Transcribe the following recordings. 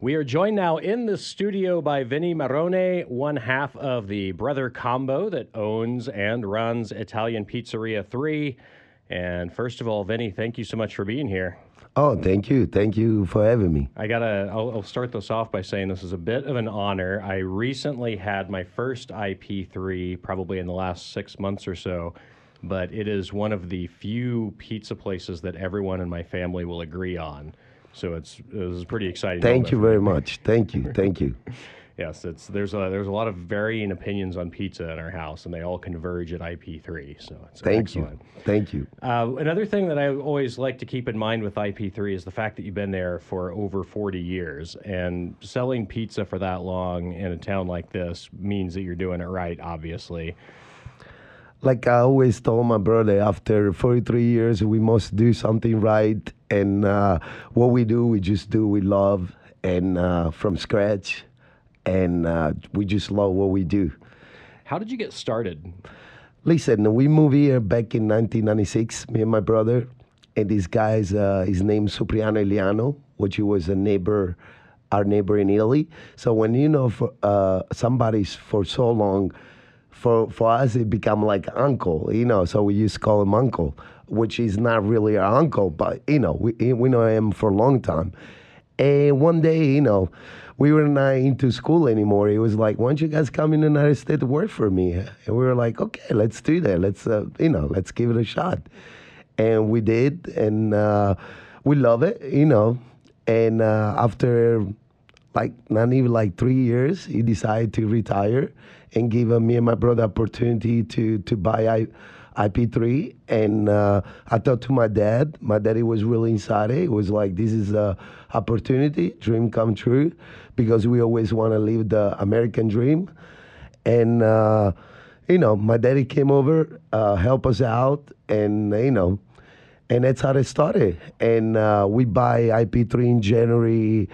We are joined now in the studio by Vinny Marrone, one half of the brother combo that owns and runs Italian Pizzeria 3. And first of all, Vinny, thank you so much for being here. Oh, thank you. Thank you for having me. I'll start this off by saying this is a bit of an honor. I recently had my first IP3, probably in the last 6 months or so, but it is one of the few pizza places that everyone in my family will agree on. So it was a pretty exciting Thank moment you for me. very much. Thank you. Thank you. Yes, there's a lot of varying opinions on pizza in our house, and they all converge at IP3. So it's Thank excellent. you. Thank you. Another thing that I always like to keep in mind with IP3 is the fact that you've been there for over 40 years, and selling pizza for that long in a town like this means that you're doing it right, obviously. Like I always told my brother, after 43 years, we must do something right. And what we do, we just do with love and from scratch. And we just love what we do. How did you get started? Listen, we moved here back in 1996, me and my brother. And this guy's, his name's Cipriano Eliano, which was our neighbor in Italy. So when you know somebody's for so long, for us, it become like uncle, so we used to call him uncle, which is not really our uncle, but, we know him for a long time. And one day, we were not into school anymore. It was like, why don't you guys come in the United States to work for me? And we were like, okay, let's do that. Let's give it a shot. And we did, and we love it, And after not even 3 years, he decided to retire and give me and my brother opportunity to buy IP3. And I talked to my dad. My daddy was really excited. It was like, this is a opportunity, dream come true, because we always want to live the American dream. And, my daddy came over, help us out, and, and that's how it started. And we buy IP3 in January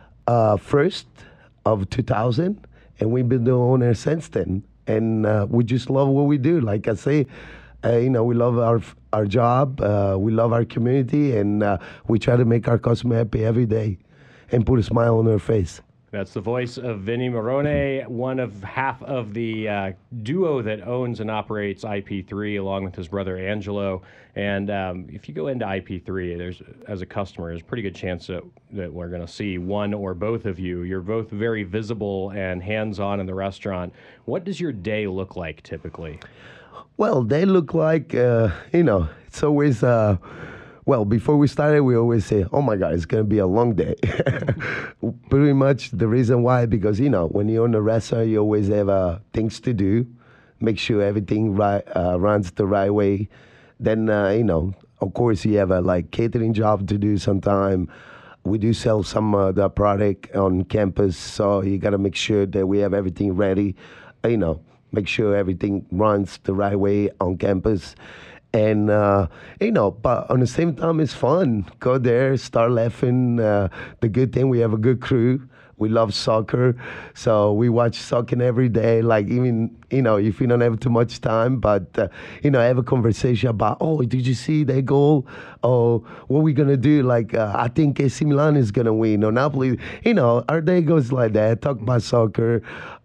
1st of 2000, and we've been the owner since then. And we just love what we do. Like I say, we love our job, we love our community, and we try to make our customer happy every day and put a smile on their face. That's the voice of Vinny Marrone, one of half of the duo that owns and operates IP3, along with his brother Angelo. And if you go into IP3, as a customer, there's a pretty good chance that we're going to see one or both of you. You're both very visible and hands-on in the restaurant. What does your day look like typically? Well, they look like, it's always... Well, before we started, we always say, oh my God, it's going to be a long day. Pretty much the reason why, because, when you own a restaurant, you always have things to do, make sure everything runs the right way. Then, of course, you have a catering job to do sometime. We do sell some of the product on campus, so you got to make sure that we have everything ready, make sure everything runs the right way on campus. And, but on the same time, it's fun. Go there, start laughing. The good thing, we have a good crew. We love soccer. So we watch soccer every day, even, if we don't have too much time. But, have a conversation about, oh, did you see that goal? Oh, what are we going to do? I think AC Milan is going to win. Or Napoli. Our day goes like that. Talk about soccer,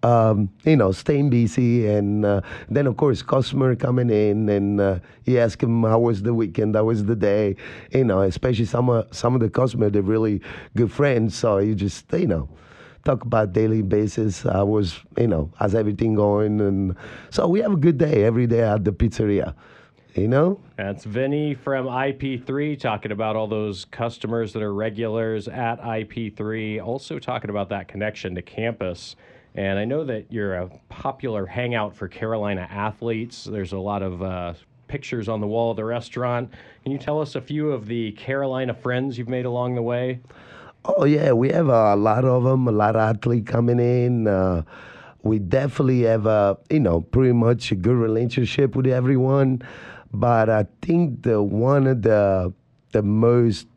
staying busy. And then, of course, customer coming in. And you ask them, how was the weekend? How was the day? Especially some of the customers, they're really good friends. So you just, talk about daily basis. How's everything going? And so we have a good day every day at the pizzeria, That's Vinny from IP3 talking about all those customers that are regulars at IP3, also talking about that connection to campus. And I know that you're a popular hangout for Carolina athletes. There's a lot of pictures on the wall of the restaurant. Can you tell us a few of the Carolina friends you've made along the way? Oh, yeah, we have a lot of them, a lot of athletes coming in. We definitely have pretty much a good relationship with everyone. But I think one of the most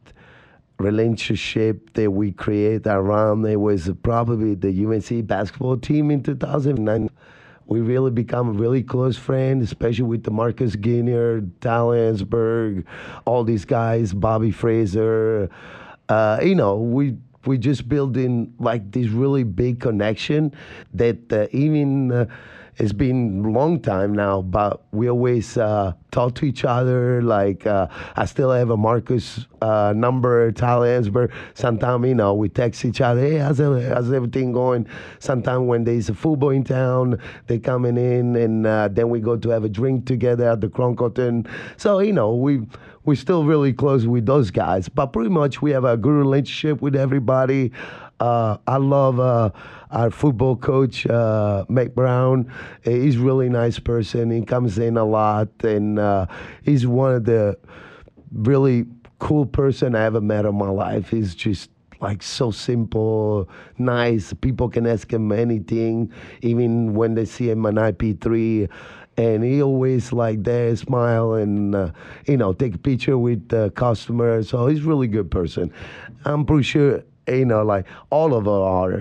relationship that we create around it was probably the UNC basketball team in 2009. We really become really close friends, especially with the Marcus Ginier, Tal Hansberg, all these guys, Bobby Fraser. We we're just building like this really big connection that even it's been a long time now, but we always talk to each other. Like I still have a Marcus number, Tyler Ansberg. Sometimes, we text each other, hey, how's everything going? Sometimes when there's a football in town, they coming in, and then we go to have a drink together at the Cronkton. So, we're still really close with those guys. But pretty much we have a good relationship with everybody. I love our football coach, Mike Brown. He's a really nice person. He comes in a lot, and he's one of the really cool person I ever met in my life. He's just like so simple, nice. People can ask him anything, even when they see him on IP3. And he always like there, smile, and take a picture with the customer. So he's a really good person. I'm pretty sure like all of us are,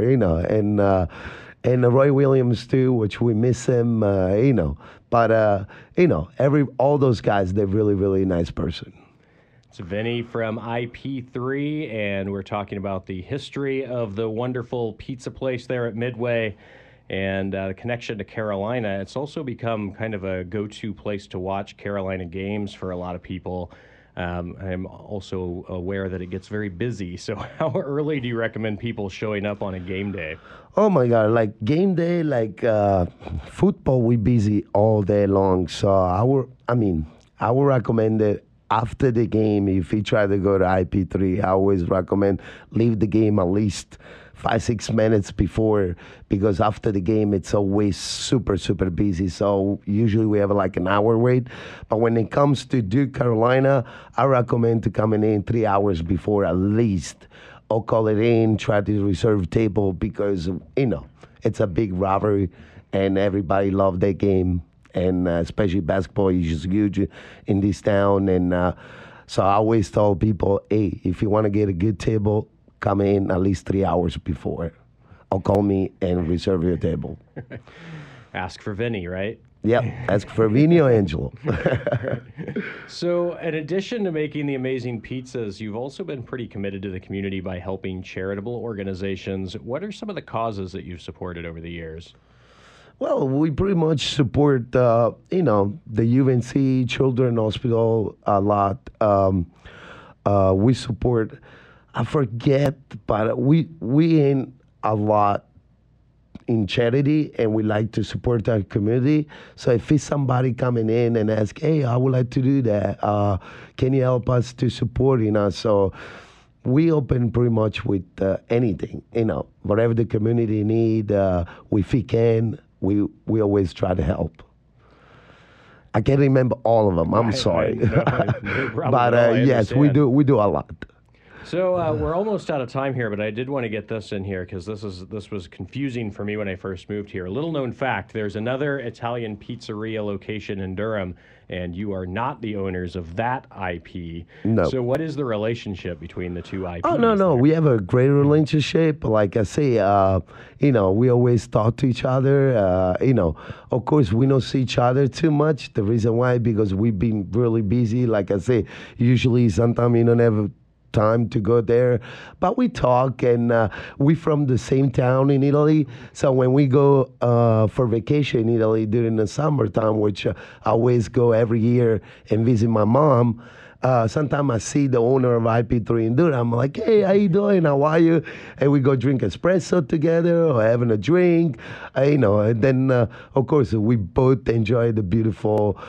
and Roy Williams too, which we miss him, but all those guys, they're really, really nice person. It's Vinny from IP3, and we're talking about the history of the wonderful pizza place there at Midway and the connection to Carolina. It's also become kind of a go-to place to watch Carolina games for a lot of people. I'm also aware that it gets very busy. So how early do you recommend people showing up on a game day? Oh, my God. Like game day, like football, we busy all day long. So I would recommend it after the game. If you try to go to IP3, I always recommend leave the game at least 5-6 minutes before, because after the game it's always super, super busy. So usually we have like an hour wait. But when it comes to Duke, Carolina, I recommend to come in 3 hours before at least, or call it in, try to reserve table, because it's a big rivalry and everybody love that game, and especially basketball is just huge in this town. And so I always tell people, hey, if you want to get a good table, come in at least 3 hours before, or call me and reserve your table. Ask for Vinny, right? Yep, ask for Vinny or Angelo. So, in addition to making the amazing pizzas, you've also been pretty committed to the community by helping charitable organizations. What are some of the causes that you've supported over the years? Well, we pretty much support, the UNC Children's Hospital a lot. We support, I forget, but we in a lot in charity, and we like to support our community. So if it's somebody coming in and ask, hey, I would like to do that, can you help us to supporting us? So we open pretty much with anything, whatever the community need, if we can, we always try to help. I can't remember all of them. I'm sorry. No problem But at all. I yes, we understand. do a lot. So we're almost out of time here, but I did want to get this in here because this was confusing for me when I first moved here. A little known fact: there's another Italian pizzeria location in Durham, and you are not the owners of that IP. No. So what is the relationship between the two IPs? Oh, no. there? We have a great relationship. Like I say, we always talk to each other. Of course, we don't see each other too much. The reason why, because we've been really busy. Like I say, usually sometimes you don't have time to go there, but we talk, and we from the same town in Italy. So when we go for vacation in Italy during the summertime, which I always go every year and visit my mom, sometimes I see the owner of IP3 in Durham. I'm like, hey, how you doing? How are you? And we go drink espresso together or having a drink, and then of course we both enjoy the beautiful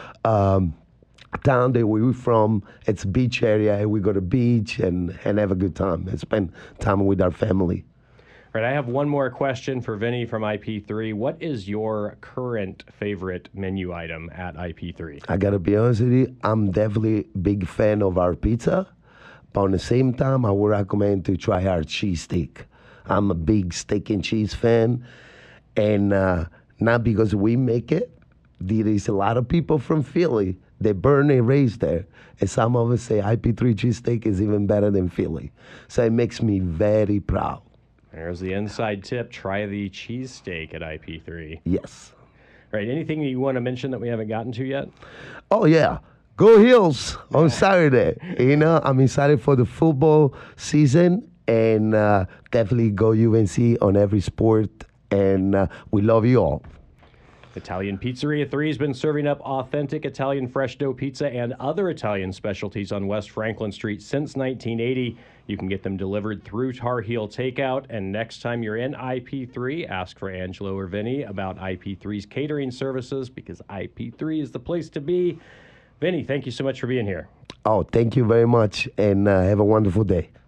town that we're from. It's beach area. We go to beach and have a good time and spend time with our family. All right, I have one more question for Vinny from IP3. What is your current favorite menu item at IP3? I gotta be honest with you, I'm definitely a big fan of our pizza, but at the same time, I would recommend to try our cheesesteak. I'm a big steak and cheese fan, and not because we make it. There is a lot of people from Philly. They burn and raised there. And some of us say IP3 cheesesteak is even better than Philly. So it makes me very proud. There's the inside tip. Try the cheesesteak at IP3. Yes. All right, anything that you want to mention that we haven't gotten to yet? Oh, yeah. Go Heels on Saturday. I'm excited for the football season. and definitely go UNC on every sport. And we love you all. Italian Pizzeria 3 has been serving up authentic Italian fresh dough pizza and other Italian specialties on West Franklin Street since 1980. You can get them delivered through Tar Heel Takeout. And next time you're in IP3, ask for Angelo or Vinny about IP3's catering services, because IP3 is the place to be. Vinny, thank you so much for being here. Oh, thank you very much, and have a wonderful day.